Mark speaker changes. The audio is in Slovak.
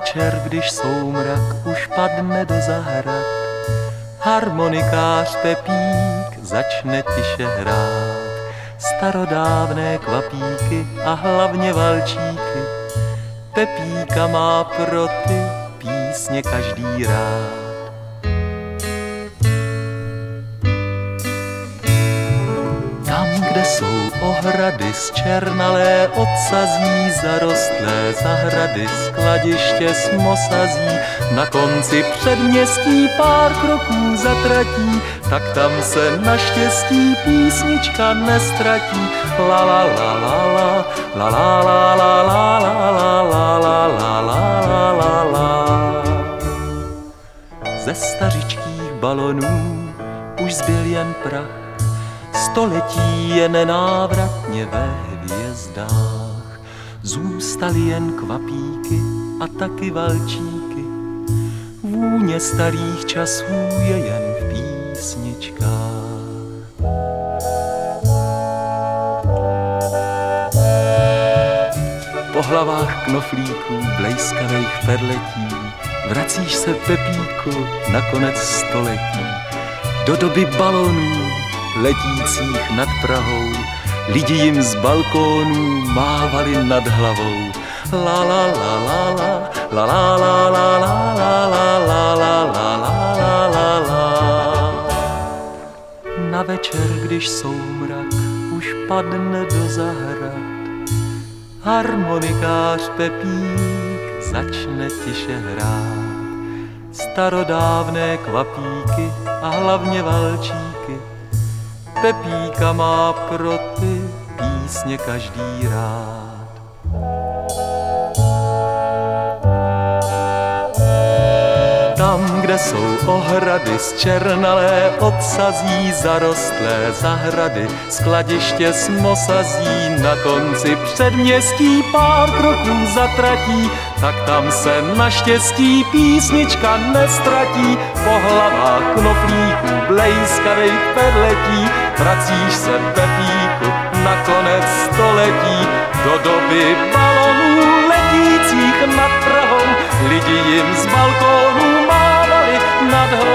Speaker 1: večer, když soumrak už padne do zahrad, harmonikář Pepík začne tiše hrát starodávné kvapíky a hlavně valčíky. Pepíka má pro ty písně každý rád. Tam, kde jsou ohrady zčernalé odsazí, zarostlé zahrady, skladiště s mosazí, na konci předměstí pár kroků zatratí, tak tam se naštěstí písnička nestratí. La la la la la, la la la la la la la la la la la la la. Ze stařičkých balonů už zbyl jen prach, století je nenávratně ve hvězdách. Zůstaly jen kvapíky a taky valčíky, vůně starých časů je jen v písničkách. Po hlavách knoflíků blejskavejch perletí vracíš se, Pepíku, na konec století, do doby balonů letících nad Prahou. Lidi jim z balkónů mávali nad hlavou. La la la la la, la la la la la la la la la la la la. Na večer, když soumrak už padne do zahrad, harmonikář Pepík začne tiše hrát starodávné kvapíky a hlavně valčíky. Pepíka má pro ty písně každý rád. Tam, kde jsou ohrady zčernalé odsazí, zarostlé zahrady, skladiště s mosazí, na konci předměstí pár kroků zatratí, tak tam se naštěstí písnička nestratí. Po hlavách knoflíků blejskavejch perletí vracíš se, Pepíku, na konec století, do doby balonů letících nad Prahou. Lidi jim z balkónů mávali nad hlavou.